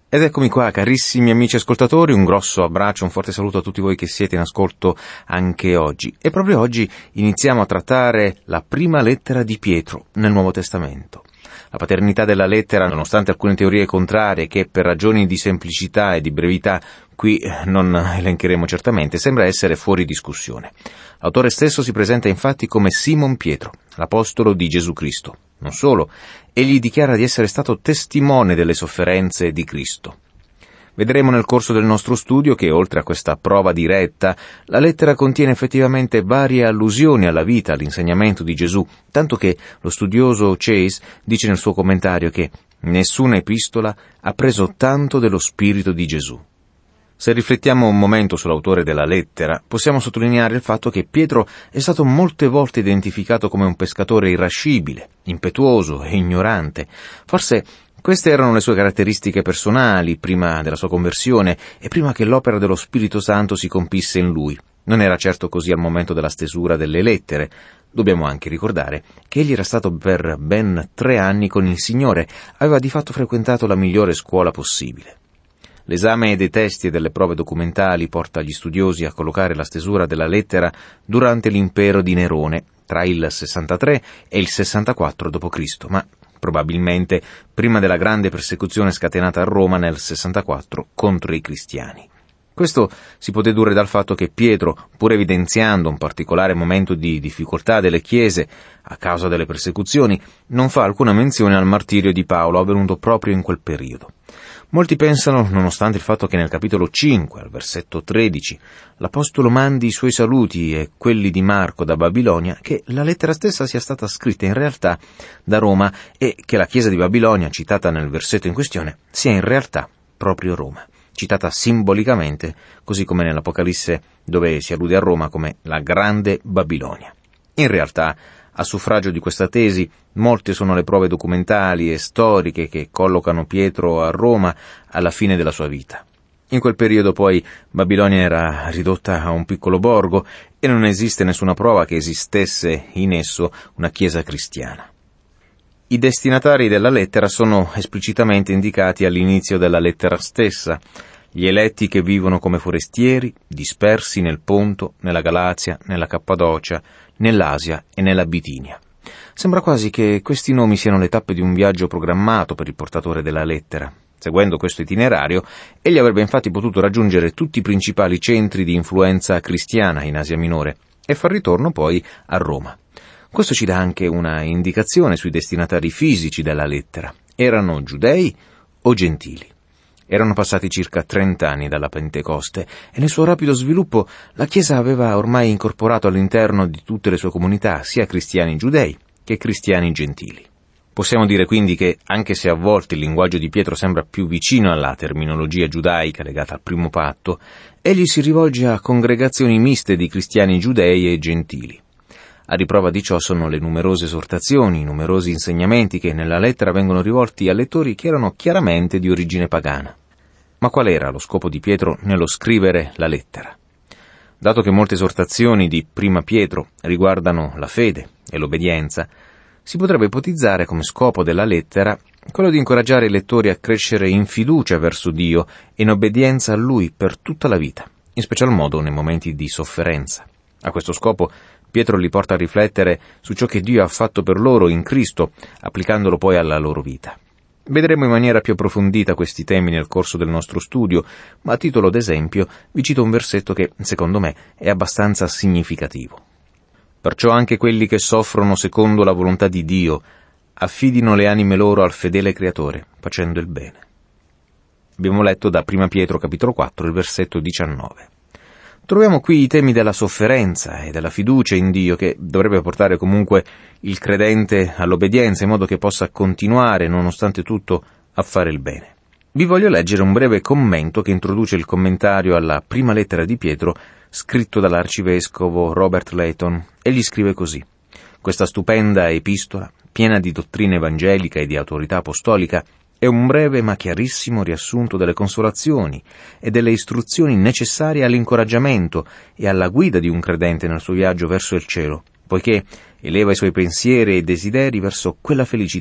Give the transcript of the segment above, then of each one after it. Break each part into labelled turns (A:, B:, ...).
A: Ed eccomi qua, carissimi amici ascoltatori, un grosso abbraccio, un forte saluto a tutti voi che siete in ascolto anche oggi. E proprio oggi iniziamo a trattare la prima lettera di Pietro nel Nuovo Testamento. La paternità della lettera, nonostante alcune teorie contrarie che per ragioni di semplicità e di brevità qui non elencheremo certamente, sembra essere fuori discussione. L'autore stesso si presenta infatti come Simon Pietro, l'apostolo di Gesù Cristo. Non solo, egli dichiara di essere stato testimone delle sofferenze di Cristo. Vedremo nel corso del nostro studio che, oltre a questa prova diretta, la lettera contiene effettivamente varie allusioni alla vita, all'insegnamento di Gesù, tanto che lo studioso Chase dice nel suo commentario che nessuna epistola ha preso tanto dello spirito di Gesù. Se riflettiamo un momento sull'autore della lettera, possiamo sottolineare il fatto che Pietro è stato molte volte identificato come un pescatore irascibile, impetuoso e ignorante. Forse queste erano le sue caratteristiche personali prima della sua conversione e prima che l'opera dello Spirito Santo si compisse in lui. Non era certo così al momento della stesura delle lettere. Dobbiamo anche ricordare che egli era stato per ben 3 anni con il Signore, aveva di fatto frequentato la migliore scuola possibile. L'esame dei testi e delle prove documentali porta gli studiosi a collocare la stesura della lettera durante l'impero di Nerone, tra il 63 e il 64 d.C., ma probabilmente prima della grande persecuzione scatenata a Roma nel 64 contro i cristiani. Questo si può dedurre dal fatto che Pietro, pur evidenziando un particolare momento di difficoltà delle chiese a causa delle persecuzioni, non fa alcuna menzione al martirio di Paolo avvenuto proprio in quel periodo. Molti pensano, nonostante il fatto che nel capitolo 5, al versetto 13, l'Apostolo mandi i suoi saluti e quelli di Marco da Babilonia, che la lettera stessa sia stata scritta in realtà da Roma e che la chiesa di Babilonia, citata nel versetto in questione, sia in realtà proprio Roma, citata simbolicamente, così come nell'Apocalisse, dove si allude a Roma come la grande Babilonia. In realtà, a suffragio di questa tesi, molte sono le prove documentali e storiche che collocano Pietro a Roma alla fine della sua vita. In quel periodo poi Babilonia era ridotta a un piccolo borgo e non esiste nessuna prova che esistesse in esso una chiesa cristiana. I destinatari della lettera sono esplicitamente indicati all'inizio della lettera stessa, gli eletti che vivono come forestieri, dispersi nel Ponto, nella Galazia, nella Cappadocia, nell'Asia e nella Bitinia. Sembra quasi che questi nomi siano le tappe di un viaggio programmato per il portatore della lettera. Seguendo questo itinerario, egli avrebbe infatti potuto raggiungere tutti i principali centri di influenza cristiana in Asia Minore e far ritorno poi a Roma. Questo ci dà anche una indicazione sui destinatari fisici della lettera. Erano giudei o gentili? Erano passati circa 30 anni dalla Pentecoste e nel suo rapido sviluppo la Chiesa aveva ormai incorporato all'interno di tutte le sue comunità sia cristiani giudei che cristiani gentili. Possiamo dire quindi che, anche se a volte il linguaggio di Pietro sembra più vicino alla terminologia giudaica legata al primo patto, egli si rivolge a congregazioni miste di cristiani giudei e gentili. A riprova di ciò sono le numerose esortazioni, i numerosi insegnamenti che nella lettera vengono rivolti a lettori che erano chiaramente di origine pagana. Ma qual era lo scopo di Pietro nello scrivere la lettera? Dato che molte esortazioni di Prima Pietro riguardano la fede e l'obbedienza, si potrebbe ipotizzare come scopo della lettera quello di incoraggiare i lettori a crescere in fiducia verso Dio e in obbedienza a Lui per tutta la vita, in special modo nei momenti di sofferenza. A questo scopo Pietro li porta a riflettere su ciò che Dio ha fatto per loro in Cristo, applicandolo poi alla loro vita. Vedremo in maniera più approfondita questi temi nel corso del nostro studio, ma a titolo d'esempio vi cito un versetto che, secondo me, è abbastanza significativo. Perciò anche quelli che soffrono secondo la volontà di Dio affidino le anime loro al fedele Creatore, facendo il bene. Abbiamo letto da 1 Pietro capitolo 4, il versetto 19. Troviamo qui i temi della sofferenza e della fiducia in Dio che dovrebbe portare comunque il credente all'obbedienza in modo che possa continuare, nonostante tutto, a fare il bene. Vi voglio leggere un breve commento che introduce il commentario alla prima lettera di Pietro scritto dall'arcivescovo Robert Layton. Egli scrive così: questa stupenda epistola, piena di dottrina evangelica e di autorità apostolica, è un breve ma chiarissimo riassunto delle consolazioni e delle istruzioni necessarie all'incoraggiamento e alla guida di un credente nel suo viaggio verso il cielo, poiché eleva i suoi pensieri e desideri verso quella felicità,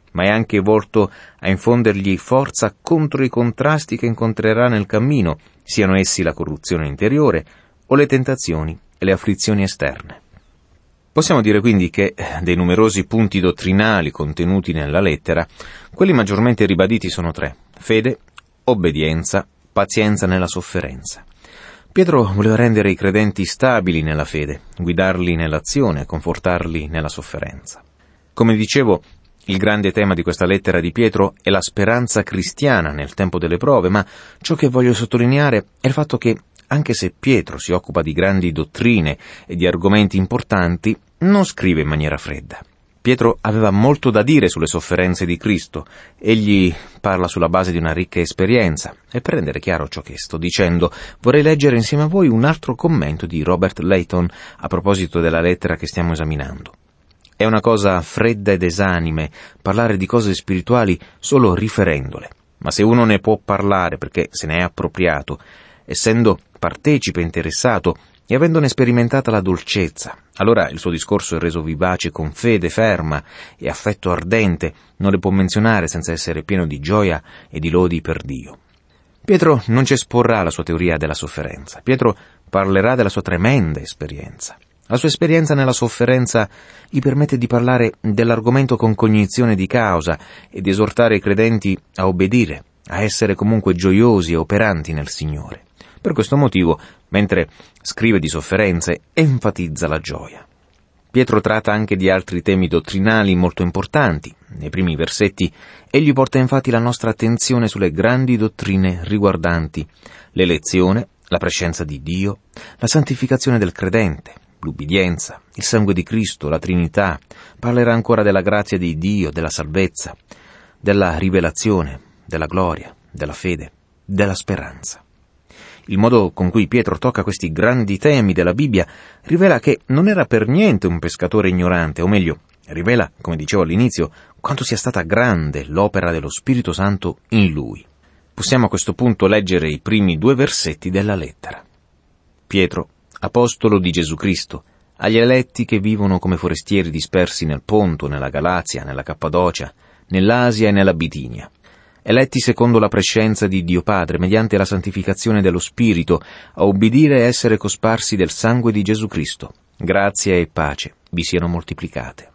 A: ma è anche volto a infondergli forza contro i contrasti che incontrerà nel cammino, siano essi la corruzione interiore o le tentazioni e le afflizioni esterne. Possiamo dire quindi che, dei numerosi punti dottrinali contenuti nella lettera, quelli maggiormente ribaditi sono 3: fede, obbedienza, pazienza nella sofferenza. Pietro voleva rendere i credenti stabili nella fede, guidarli nell'azione, confortarli nella sofferenza. Come dicevo, il grande tema di questa lettera di Pietro è la speranza cristiana nel tempo delle prove, ma ciò che voglio sottolineare è il fatto che, anche se Pietro si occupa di grandi dottrine e di argomenti importanti, non scrive in maniera fredda. Pietro aveva molto da dire sulle sofferenze di Cristo. Egli parla sulla base di una ricca esperienza. E per rendere chiaro ciò che sto dicendo, vorrei leggere insieme a voi un altro commento di Robert Layton a proposito della lettera che stiamo esaminando. È una cosa fredda ed esanime parlare di cose spirituali solo riferendole, ma se uno ne può parlare perché se ne è appropriato, essendo partecipe interessato e avendone sperimentata la dolcezza, allora il suo discorso è reso vivace con fede ferma e affetto ardente, non le può menzionare senza essere pieno di gioia e di lodi per Dio. Pietro non ci esporrà la sua teoria della sofferenza. Pietro parlerà della sua tremenda esperienza. La sua esperienza nella sofferenza gli permette di parlare dell'argomento con cognizione di causa e di esortare i credenti a obbedire, a essere comunque gioiosi e operanti nel Signore. Per questo motivo, mentre scrive di sofferenze, enfatizza la gioia. Pietro tratta anche di altri temi dottrinali molto importanti. Nei primi versetti egli porta infatti la nostra attenzione sulle grandi dottrine riguardanti l'elezione, la prescienza di Dio, la santificazione del credente, l'ubbidienza, il sangue di Cristo, la Trinità. Parlerà ancora della grazia di Dio, della salvezza, della rivelazione, della gloria, della fede, della speranza. Il modo con cui Pietro tocca questi grandi temi della Bibbia rivela che non era per niente un pescatore ignorante, o meglio, rivela, come dicevo all'inizio, quanto sia stata grande l'opera dello Spirito Santo in lui. Possiamo a questo punto leggere i primi 2 versetti della lettera. Pietro, apostolo di Gesù Cristo, agli eletti che vivono come forestieri dispersi nel Ponto, nella Galazia, nella Cappadocia, nell'Asia e nella Bitinia, eletti secondo la prescienza di Dio Padre, mediante la santificazione dello Spirito, a obbedire e essere cosparsi del sangue di Gesù Cristo. Grazia e pace vi siano moltiplicate.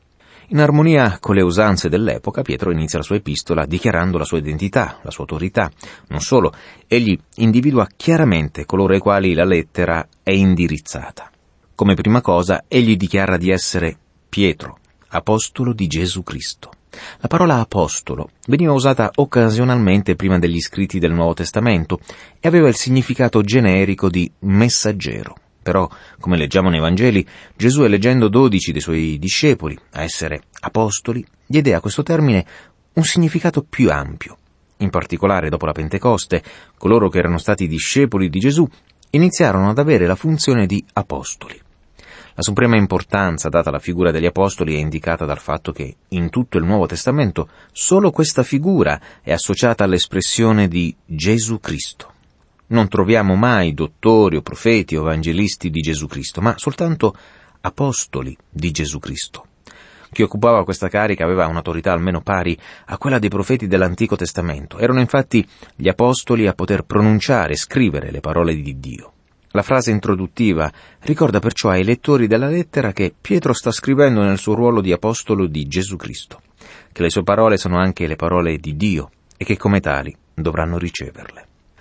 A: In armonia con le usanze dell'epoca, Pietro inizia la sua epistola dichiarando la sua identità, la sua autorità. Non solo, egli individua chiaramente coloro ai quali la lettera è indirizzata. Come prima cosa, egli dichiara di essere Pietro, apostolo di Gesù Cristo. La parola apostolo veniva usata occasionalmente prima degli scritti del Nuovo Testamento e aveva il significato generico di messaggero. Però, come leggiamo nei Vangeli, Gesù, eleggendo 12 dei suoi discepoli a essere apostoli, diede a questo termine un significato più ampio. In particolare, dopo la Pentecoste, coloro che erano stati discepoli di Gesù iniziarono ad avere la funzione di apostoli. La suprema importanza data alla figura degli apostoli è indicata dal fatto che, in tutto il Nuovo Testamento, solo questa figura è associata all'espressione di Gesù Cristo. Non troviamo mai dottori o profeti o evangelisti di Gesù Cristo, ma soltanto apostoli di Gesù Cristo. Chi occupava questa carica aveva un'autorità almeno pari a quella dei profeti dell'Antico Testamento. Erano infatti gli apostoli a poter pronunciare e scrivere le parole di Dio. La frase introduttiva ricorda perciò ai lettori della lettera che Pietro sta scrivendo nel suo ruolo di apostolo di Gesù Cristo, che le sue parole sono anche le parole di Dio e che come tali dovranno riceverle.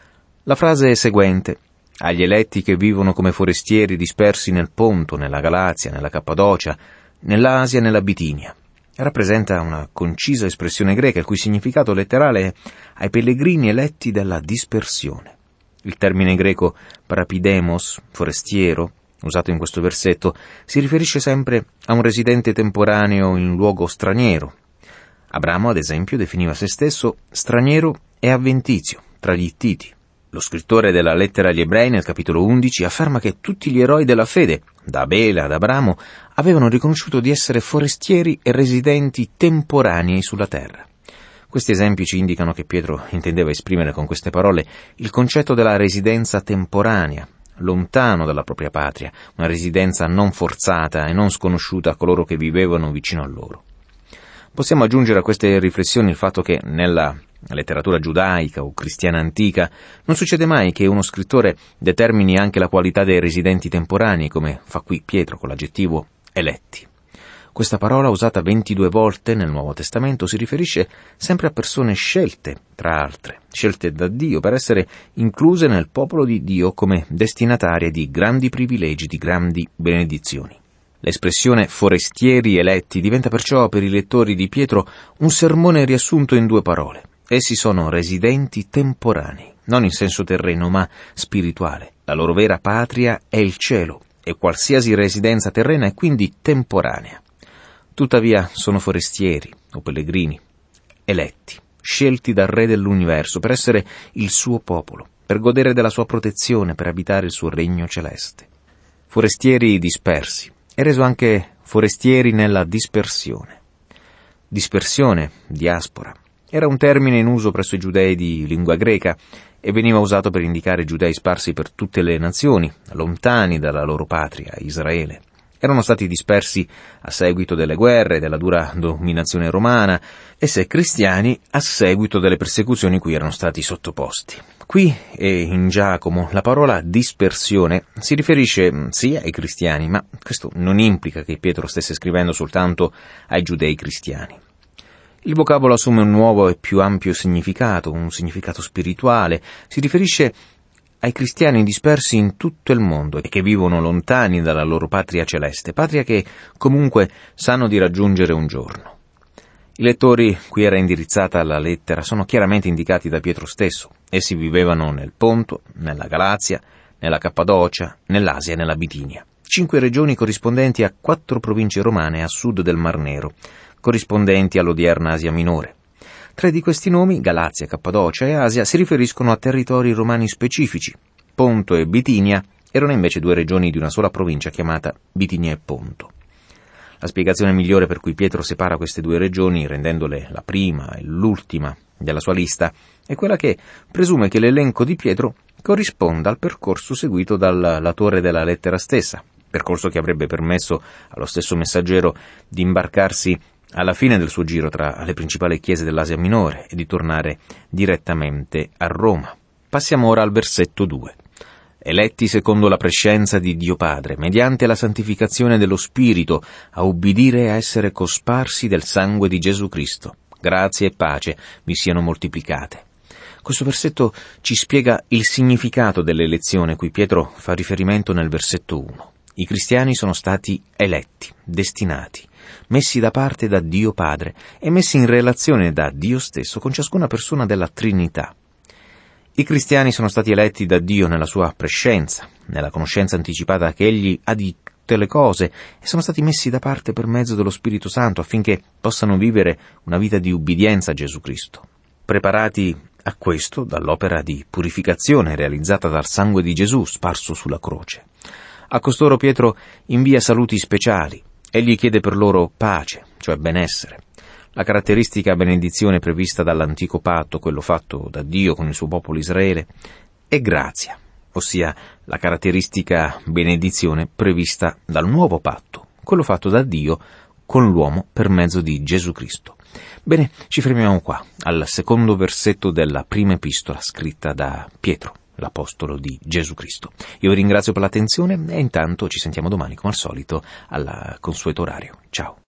A: La frase seguente, agli eletti che vivono come forestieri dispersi nel Ponto, nella Galazia, nella Cappadocia, nell'Asia e nella Bitinia, rappresenta una concisa espressione greca il cui significato letterale è ai pellegrini eletti dalla dispersione. Il termine greco parapidemos, forestiero, usato in questo versetto, si riferisce sempre a un residente temporaneo in luogo straniero. Abramo, ad esempio, definiva se stesso straniero e avventizio tra gli Ittiti. Lo scrittore della lettera agli Ebrei, nel capitolo 11, afferma che tutti gli eroi della fede, da Abele ad Abramo, avevano riconosciuto di essere forestieri e residenti temporanei sulla terra. Questi esempi ci indicano che Pietro intendeva esprimere con queste parole il concetto della residenza temporanea, lontano dalla propria patria, una residenza non forzata e non sconosciuta a coloro che vivevano vicino a loro. Possiamo aggiungere a queste riflessioni il fatto che nella letteratura giudaica o cristiana antica non succede mai che uno scrittore determini anche la qualità dei residenti temporanei, come fa qui Pietro con l'aggettivo eletti. Questa parola, usata 22 volte nel Nuovo Testamento, si riferisce sempre a persone scelte, tra altre, scelte da Dio per essere incluse nel popolo di Dio come destinatarie di grandi privilegi, di grandi benedizioni. L'espressione forestieri eletti diventa perciò per i lettori di Pietro un sermone riassunto in 2 parole. Essi sono residenti temporanei, non in senso terreno ma spirituale. La loro vera patria è il cielo e qualsiasi residenza terrena è quindi temporanea. Tuttavia sono forestieri o pellegrini, eletti, scelti dal Re dell'universo per essere il suo popolo, per godere della sua protezione, per abitare il suo regno celeste. Forestieri dispersi, e reso anche forestieri nella dispersione. Dispersione, diaspora, era un termine in uso presso i giudei di lingua greca e veniva usato per indicare i giudei sparsi per tutte le nazioni, lontani dalla loro patria, Israele. Erano stati dispersi a seguito delle guerre, della dura dominazione romana, e se cristiani a seguito delle persecuzioni cui erano stati sottoposti. Qui e in Giacomo la parola dispersione si riferisce sì ai cristiani, ma questo non implica che Pietro stesse scrivendo soltanto ai giudei cristiani. Il vocabolo assume un nuovo e più ampio significato, un significato spirituale, si riferisce ai cristiani dispersi in tutto il mondo e che vivono lontani dalla loro patria celeste, patria che comunque sanno di raggiungere un giorno. I lettori cui era indirizzata la lettera sono chiaramente indicati da Pietro stesso. Essi vivevano nel Ponto, nella Galazia, nella Cappadocia, nell'Asia e nella Bitinia. 5 regioni corrispondenti a 4 province romane a sud del Mar Nero, corrispondenti all'odierna Asia Minore. 3 di questi nomi, Galazia, Cappadocia e Asia, si riferiscono a territori romani specifici. Ponto e Bitinia erano invece 2 regioni di una sola provincia chiamata Bitinia e Ponto. La spiegazione migliore per cui Pietro separa queste 2 regioni, rendendole la prima e l'ultima della sua lista, è quella che presume che l'elenco di Pietro corrisponda al percorso seguito dall'autore della lettera stessa, percorso che avrebbe permesso allo stesso messaggero di imbarcarsi alla fine del suo giro tra le principali chiese dell'Asia Minore e di tornare direttamente a Roma. Passiamo ora al versetto 2. Eletti secondo la prescienza di Dio Padre, mediante la santificazione dello Spirito, a ubbidire e a essere cosparsi del sangue di Gesù Cristo. Grazie e pace vi siano moltiplicate. Questo versetto ci spiega il significato dell'elezione a cui Pietro fa riferimento nel versetto 1. I cristiani sono stati eletti, destinati, messi da parte da Dio Padre e messi in relazione da Dio stesso con ciascuna persona della Trinità. I cristiani sono stati eletti da Dio nella sua prescienza, nella conoscenza anticipata che Egli ha di tutte le cose, e sono stati messi da parte per mezzo dello Spirito Santo affinché possano vivere una vita di ubbidienza a Gesù Cristo. Preparati a questo dall'opera di purificazione realizzata dal sangue di Gesù sparso sulla croce. A costoro Pietro invia saluti speciali. Egli chiede per loro pace, cioè benessere. La caratteristica benedizione prevista dall'antico patto, quello fatto da Dio con il suo popolo Israele, è grazia, ossia la caratteristica benedizione prevista dal nuovo patto, quello fatto da Dio con l'uomo per mezzo di Gesù Cristo. Bene, ci fermiamo qua, al secondo versetto della prima epistola scritta da Pietro, l'apostolo di Gesù Cristo. Io vi ringrazio per l'attenzione e intanto ci sentiamo domani come al solito al consueto orario. Ciao.